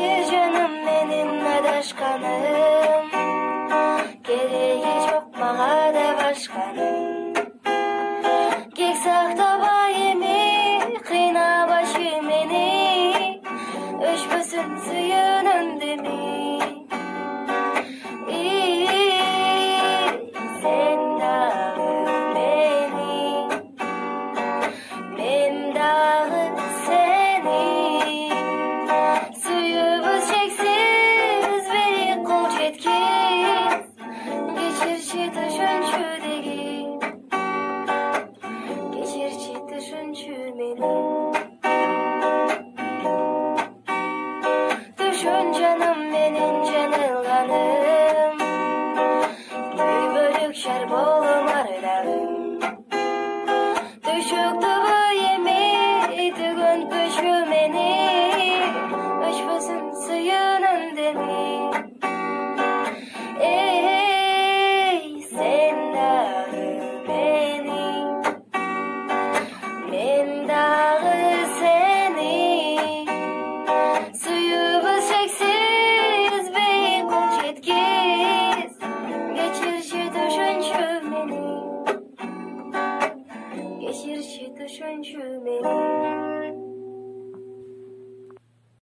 Geçir canım benim adaşkanım, gereği çok bana da başkanım. Gek sakta bayemi, kıyna başı meni, öşmüsün suyun öndemi. Sen dağı beni, ben dağı seni. Suyumuz çeksiz, beni kol çetkiz, geçirçi düşünçüdegi, geçirçi düşünçü beni. Düşün canım benim